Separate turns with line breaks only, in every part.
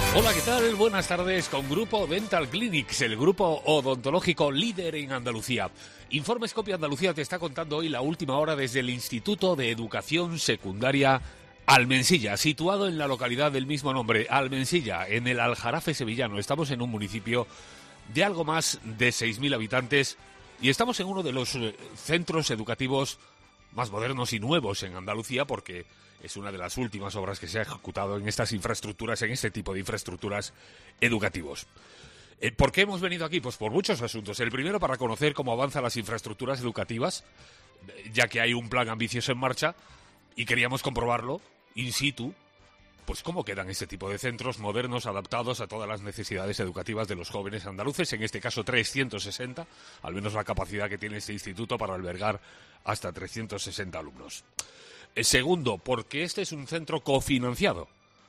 Hola, ¿qué tal? Buenas tardes con Grupo Dental Clinics, el grupo odontológico líder en Andalucía. Informes Copia Andalucía te está contando hoy la última hora desde el Instituto de Educación Secundaria Almensilla, situado en la localidad del mismo nombre, Almensilla, en el Aljarafe sevillano. Estamos en un municipio de algo más de 6.000 habitantes y estamos en uno de los centros educativos más modernos y nuevos en Andalucía, porque es una de las últimas obras que se ha ejecutado en estas infraestructuras, en este tipo de infraestructuras educativos. ¿Por qué hemos venido aquí? Pues por muchos asuntos. El primero, para conocer cómo avanzan las infraestructuras educativas, ya que hay un plan ambicioso en marcha y queríamos comprobarlo in situ, pues cómo quedan este tipo de centros modernos adaptados a todas las necesidades educativas de los jóvenes andaluces, en este caso 360, al menos la capacidad que tiene este instituto para albergar hasta 360 alumnos. Segundo, porque este es un centro cofinanciado.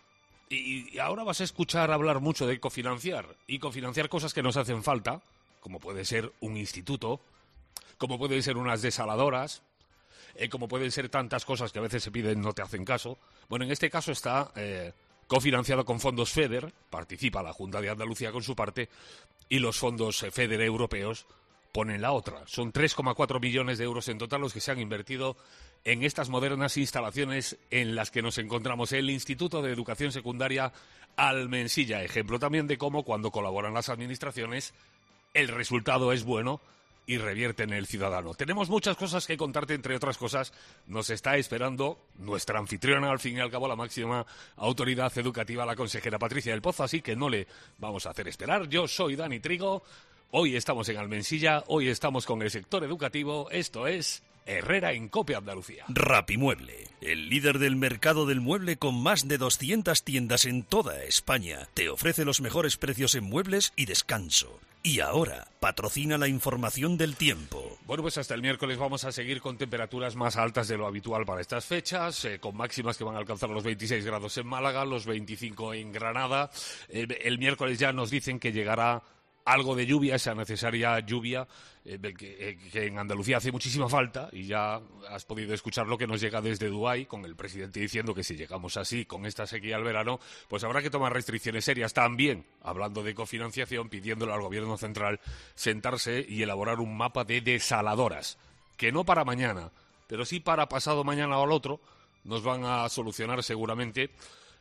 Y ahora vas a escuchar hablar mucho de cofinanciar y cofinanciar cosas que nos hacen falta, como puede ser un instituto, como pueden ser unas desaladoras, como pueden ser tantas cosas que a veces se piden y no te hacen caso. Bueno, en este caso está cofinanciado con fondos FEDER, participa la Junta de Andalucía con su parte, y los fondos FEDER europeos ponen la otra. Son 3,4 millones de euros en total los que se han invertido en estas modernas instalaciones en las que nos encontramos, el Instituto de Educación Secundaria Almensilla. Ejemplo también de cómo, cuando colaboran las administraciones, el resultado es bueno y revierte en el ciudadano. Tenemos muchas cosas que contarte, entre otras cosas, nos está esperando nuestra anfitriona, al fin y al cabo, la máxima autoridad educativa, la consejera Patricia del Pozo, así que no le vamos a hacer esperar. Yo soy Dani Trigo, hoy estamos en Almensilla, hoy estamos con el sector educativo, esto es Herrera en Copia Andalucía.
Rapimueble, el líder del mercado del mueble con más de 200 tiendas en toda España, te ofrece los mejores precios en muebles y descanso. Y ahora, patrocina la información del tiempo.
Bueno, pues hasta el miércoles vamos a seguir con temperaturas más altas de lo habitual para estas fechas, con máximas que van a alcanzar los 26 grados en Málaga, los 25 en Granada. El miércoles ya nos dicen que llegará algo de lluvia, esa necesaria lluvia que en Andalucía hace muchísima falta, y ya has podido escuchar lo que nos llega desde Dubái, con el presidente diciendo que si llegamos así, con esta sequía al verano, pues habrá que tomar restricciones serias. También, hablando de cofinanciación, pidiéndole al gobierno central sentarse y elaborar un mapa de desaladoras, que no para mañana, pero sí para pasado mañana o al otro, nos van a solucionar seguramente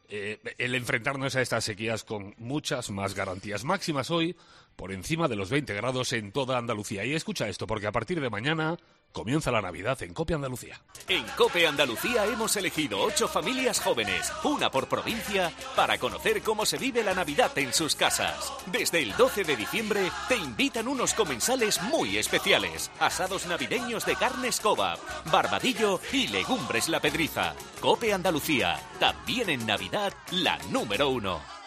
el enfrentarnos a estas sequías con muchas más garantías. Máximas hoy por encima de los 20 grados en toda Andalucía. Y escucha esto, porque a partir de mañana comienza la Navidad en COPE Andalucía.
En COPE Andalucía hemos elegido 8 familias jóvenes, una por provincia, para conocer cómo se vive la Navidad en sus casas. Desde el 12 de diciembre te invitan unos comensales muy especiales. Asados navideños de carnes Cobab, barbadillo y legumbres La Pedriza. COPE Andalucía, también en Navidad, la número 1.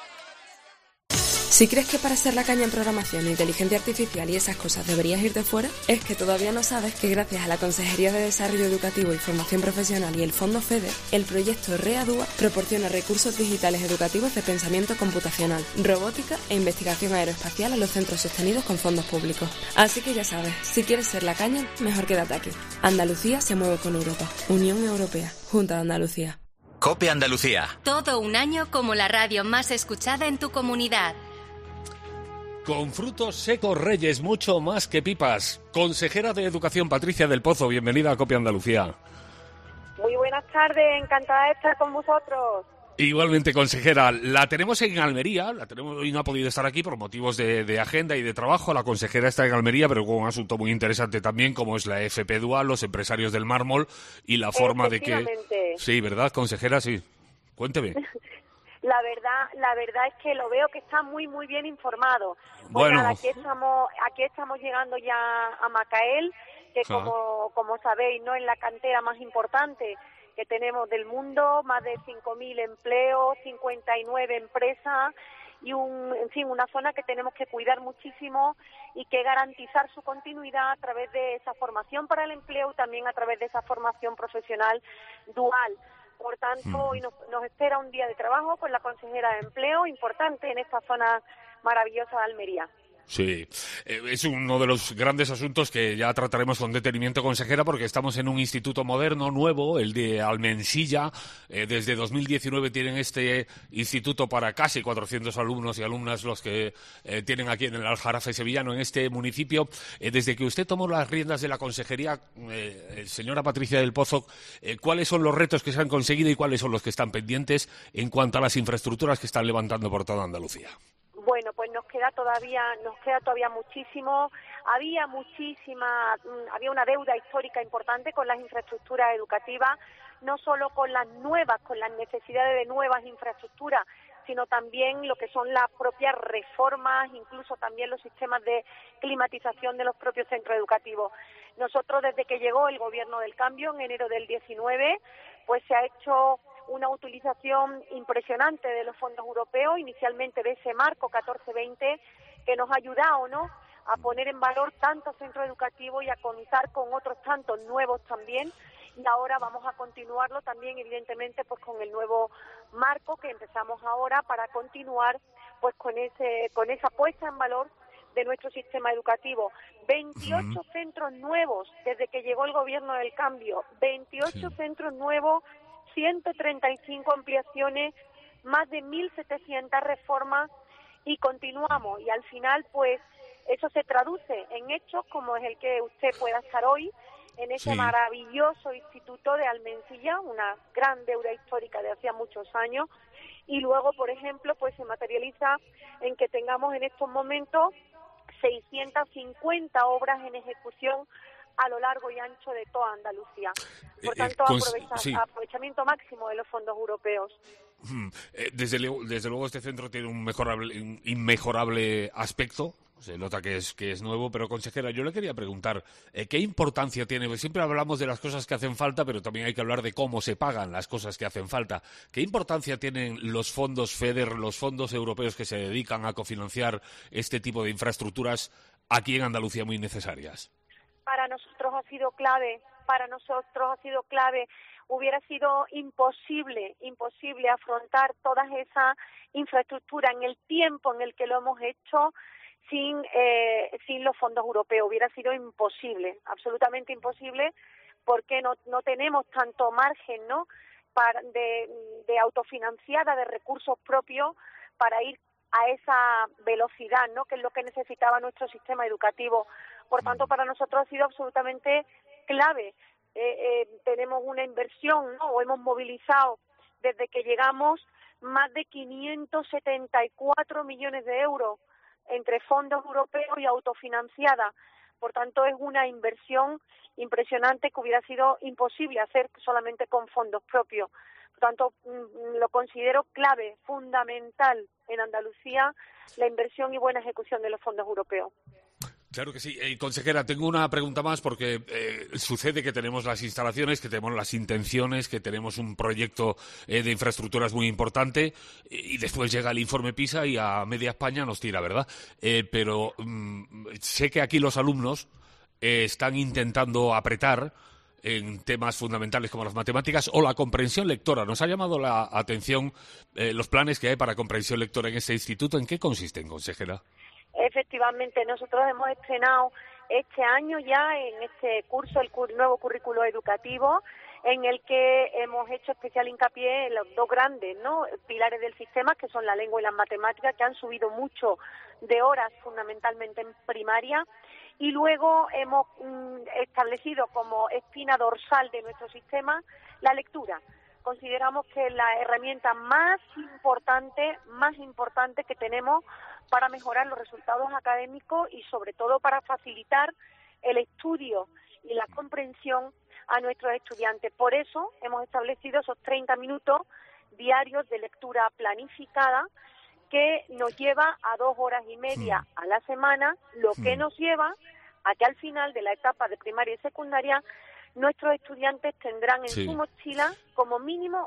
Si crees que para ser la caña en programación, inteligencia artificial y esas cosas deberías irte fuera, es que todavía no sabes que gracias a la Consejería de Desarrollo Educativo y Formación Profesional y el Fondo FEDER, el proyecto READUA proporciona recursos digitales educativos de pensamiento computacional, robótica e investigación aeroespacial a los centros sostenidos con fondos públicos. Así que ya sabes, si quieres ser la caña, mejor quédate aquí. Andalucía se mueve con Europa. Unión Europea. Junta de Andalucía.
COPE Andalucía.
Todo un año como la radio más escuchada en tu comunidad.
Con frutos secos Reyes, mucho más que pipas. Consejera de Educación Patricia del Pozo, bienvenida a COPE Andalucía.
Muy buenas tardes, encantada de estar con vosotros.
Igualmente, consejera, la tenemos en Almería, hoy no ha podido estar aquí por motivos de agenda y de trabajo. La consejera está en Almería, pero con un asunto muy interesante también, como es la FP Dual, los empresarios del mármol y la forma de que... Sí, ¿verdad, consejera? Sí. Cuénteme.
La verdad es que lo veo que está muy bien informado. Pues
bueno,
nada, aquí estamos llegando ya a Macael, que como sabéis, no es la cantera más importante que tenemos del mundo, más de 5.000 empleos, 59 empresas y una zona que tenemos que cuidar muchísimo y que garantizar su continuidad a través de esa formación para el empleo y también a través de esa formación profesional dual. Por tanto, hoy nos espera un día de trabajo con la consejera de Empleo, importante en esta zona maravillosa de Almería.
Sí, es uno de los grandes asuntos que ya trataremos con detenimiento, consejera, porque estamos en un instituto moderno, nuevo, el de Almensilla. Desde 2019 tienen este instituto para casi 400 alumnos y alumnas los que tienen aquí en el Aljarafe sevillano, en este municipio. Desde que usted tomó las riendas de la consejería, señora Patricia del Pozo, ¿cuáles son los retos que se han conseguido y cuáles son los que están pendientes en cuanto a las infraestructuras que están levantando por toda Andalucía?
Bueno, pues nos queda todavía muchísimo. Había una deuda histórica importante con las infraestructuras educativas, no solo con las necesidades de nuevas infraestructuras, sino también lo que son las propias reformas, incluso también los sistemas de climatización de los propios centros educativos. Nosotros, desde que llegó el Gobierno del Cambio en enero del 19, pues se ha hecho una utilización impresionante de los fondos europeos, inicialmente de ese marco 14-20, que nos ha ayudado, ¿no?, a poner en valor tantos centros educativos y a contar con otros tantos nuevos también. Y ahora vamos a continuarlo también, evidentemente, pues con el nuevo marco que empezamos ahora para continuar pues con esa puesta en valor de nuestro sistema educativo. 28 centros nuevos desde que llegó el Gobierno del Cambio, 28 centros nuevos, 135 ampliaciones, más de 1.700 reformas y continuamos. Y al final, pues, eso se traduce en hechos como es el que usted pueda estar hoy en ese maravilloso instituto de Almensilla, una gran deuda histórica de hacía muchos años. Y luego, por ejemplo, pues se materializa en que tengamos en estos momentos 650 obras en ejecución a lo largo y ancho de toda Andalucía. Por tanto, aprovechamiento máximo de los fondos europeos.
Desde luego este centro tiene un inmejorable aspecto. Se nota que es nuevo, pero consejera, yo le quería preguntar, ¿qué importancia tiene? Pues siempre hablamos de las cosas que hacen falta, pero también hay que hablar de cómo se pagan las cosas que hacen falta. ¿Qué importancia tienen los fondos FEDER, los fondos europeos que se dedican a cofinanciar este tipo de infraestructuras aquí en Andalucía muy necesarias?
Para nosotros ha sido clave, hubiera sido imposible afrontar todas esas infraestructuras en el tiempo en el que lo hemos hecho sin los fondos europeos. Hubiera sido imposible, absolutamente imposible, porque no tenemos tanto margen, ¿no?, de autofinanciada, de recursos propios para ir a esa velocidad, ¿no?, que es lo que necesitaba nuestro sistema educativo. Por tanto, para nosotros ha sido absolutamente clave. Tenemos una inversión, ¿no?, o hemos movilizado desde que llegamos más de 574 millones de euros entre fondos europeos y autofinanciada. Por tanto, es una inversión impresionante que hubiera sido imposible hacer solamente con fondos propios. Por tanto, lo considero clave, fundamental en Andalucía, la inversión y buena ejecución de los fondos europeos.
Claro que sí. Consejera, tengo una pregunta más porque sucede que tenemos las instalaciones, que tenemos las intenciones, que tenemos un proyecto de infraestructuras muy importante y después llega el informe PISA y a media España nos tira, ¿verdad? Pero sé que aquí los alumnos están intentando apretar en temas fundamentales como las matemáticas o la comprensión lectora. Nos ha llamado la atención los planes que hay para comprensión lectora en este instituto. ¿En qué consisten, consejera?
Efectivamente, nosotros hemos estrenado este año ya en este curso el nuevo currículo educativo, en el que hemos hecho especial hincapié en los dos grandes, ¿no?, pilares del sistema, que son la lengua y las matemáticas, que han subido mucho de horas fundamentalmente en primaria, y luego hemos establecido como espina dorsal de nuestro sistema la lectura. Consideramos que es la herramienta más importante que tenemos para mejorar los resultados académicos y sobre todo para facilitar el estudio y la comprensión a nuestros estudiantes. Por eso hemos establecido esos 30 minutos diarios de lectura planificada que nos lleva a 2 horas y media a la semana, lo que nos lleva a que al final de la etapa de primaria y secundaria nuestros estudiantes tendrán en su mochila como mínimo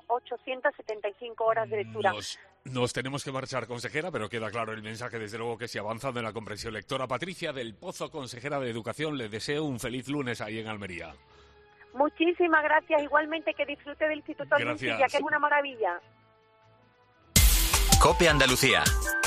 875 horas de lectura.
Nos tenemos que marchar, consejera, pero queda claro el mensaje, desde luego, que se avanza en la comprensión lectora. Patricia del Pozo, consejera de Educación, le deseo un feliz lunes ahí en Almería.
Muchísimas gracias. Igualmente, que disfrute del Instituto Almensilla, que es una maravilla.
COPE Andalucía.